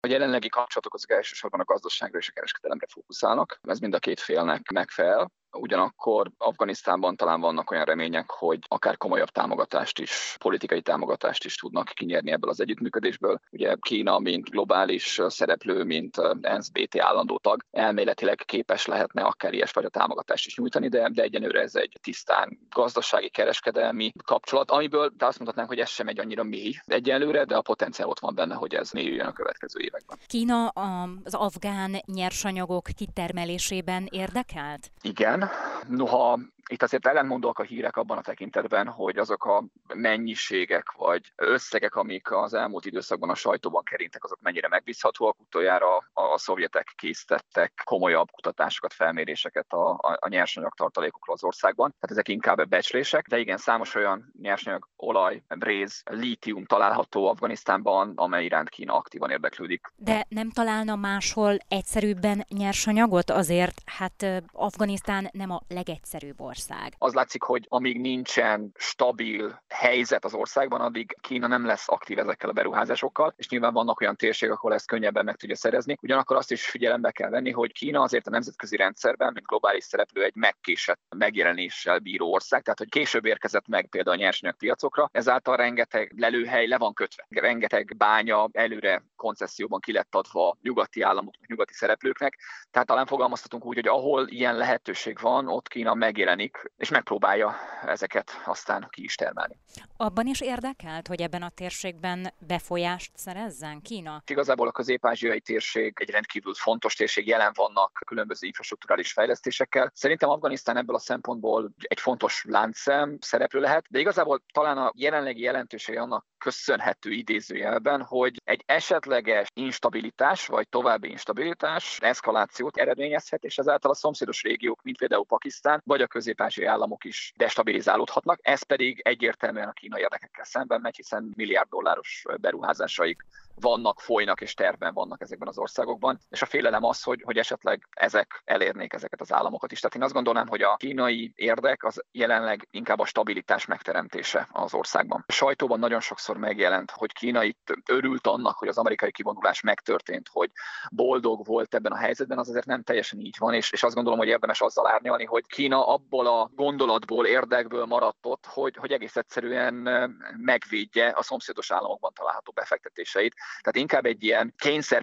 A jelenlegi kapcsolatok azok elsősorban a gazdaságra és a kereskedelemre fókuszálnak. Ez mind a két félnek megfelel. Ugyanakkor Afganisztánban talán vannak olyan remények, hogy akár komolyabb támogatást is, politikai támogatást is tudnak kinyerni ebből az együttműködésből. Ugye Kína, mint globális szereplő, mint ENSZ-BT állandó tag, elméletileg képes lehetne akár ilyesfajta támogatást is nyújtani, de egyenőre ez egy tisztán gazdasági, kereskedelmi kapcsolat, amiből azt mondhatnánk, hogy ez sem egy annyira mély egyelőre, de a potenciál ott van benne, hogy ez mélyüljön a következő években. Kína az afgán nyersanyagok kitermelésében érdekelt? Igen, noha itt azért ellentmondóak a hírek abban a tekintetben, hogy azok a mennyiségek vagy összegek, amik az elmúlt időszakban a sajtóban kerintek, azok mennyire megbízhatóak. Utoljára a szovjetek készítettek komolyabb kutatásokat, felméréseket a nyersanyag tartalékokról az országban. Tehát ezek inkább becslések, de igen, számos olyan nyersanyag, olaj, réz, lítium található Afganisztánban, amely iránt Kína aktívan érdeklődik. De nem találna máshol egyszerűbben nyersanyagot? Azért, Afganisztán nem a legegyszerűbb ország. Az látszik, hogy amíg nincsen stabil helyzet az országban, addig Kína nem lesz aktív ezekkel a beruházásokkal, és nyilván vannak olyan térségek, ahol ezt könnyebben meg tudja szerezni. Ugyanakkor azt is figyelembe kell venni, hogy Kína azért a nemzetközi rendszerben, mint globális szereplő, egy megkésett megjelenéssel bíró ország, tehát hogy később érkezett meg például a nyersanyagpiacokra, ezáltal rengeteg lelőhely le van kötve, rengeteg bánya előre koncesszióban ki lett adva nyugati államoknak, nyugati szereplőknek, tehát talán fogalmazhatunk úgy, hogy ahol ilyen lehetőség van, ott Kína megjelenik, és megpróbálja ezeket aztán ki is termelni. Abban is érdekelt, hogy ebben a térségben befolyást szerezzen Kína? Igazából a közép-ázsiai térség egy rendkívül fontos térség, jelen vannak különböző infrastrukturális fejlesztésekkel. Szerintem Afganisztán ebből a szempontból egy fontos láncszem szereplő lehet, de igazából talán a jelenlegi jelentősége annak köszönhető idézőjelben, hogy egy esetleges instabilitás, vagy további instabilitás eszkalációt eredményezhet, és ezáltal a szomszédos régiók, mint például Pakisztán, vagy a közép-ázsiai államok is destabilizálódhatnak. Ez pedig egyértelműen a kínai érdekekkel szemben megy, hiszen milliárd dolláros beruházásaik vannak, folynak és tervben vannak ezekben az országokban, és a félelem az, hogy esetleg ezek elérnék ezeket az államokat is. Tehát én azt gondolnám, hogy a kínai érdek az jelenleg inkább a stabilitás megteremtése az országban. A sajtóban nagyon sokszor megjelent, hogy Kína itt örült annak, hogy az amerikai kivonulás megtörtént, hogy boldog volt ebben a helyzetben, az azért nem teljesen így van, és azt gondolom, hogy érdemes azzal árnyalni, hogy Kína abból a gondolatból, érdekből maradt ott, hogy egész egyszerűen megvédje a szomszédos államokban található befektetéseit. Tehát inkább egy ilyen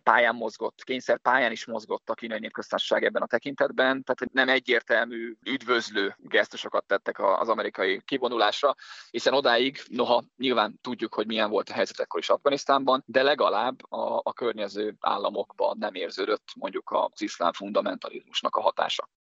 kényszerpályán is mozgott a Kínai Népköztársaság ebben a tekintetben, tehát nem egyértelmű üdvözlő gesztusokat tettek az amerikai kivonulásra, hiszen odáig, noha nyilván tudjuk, hogy milyen volt a helyzet ekkor is Afganisztánban, de legalább a környező államokban nem érződött mondjuk az iszlám fundamentalizmusnak a hatása.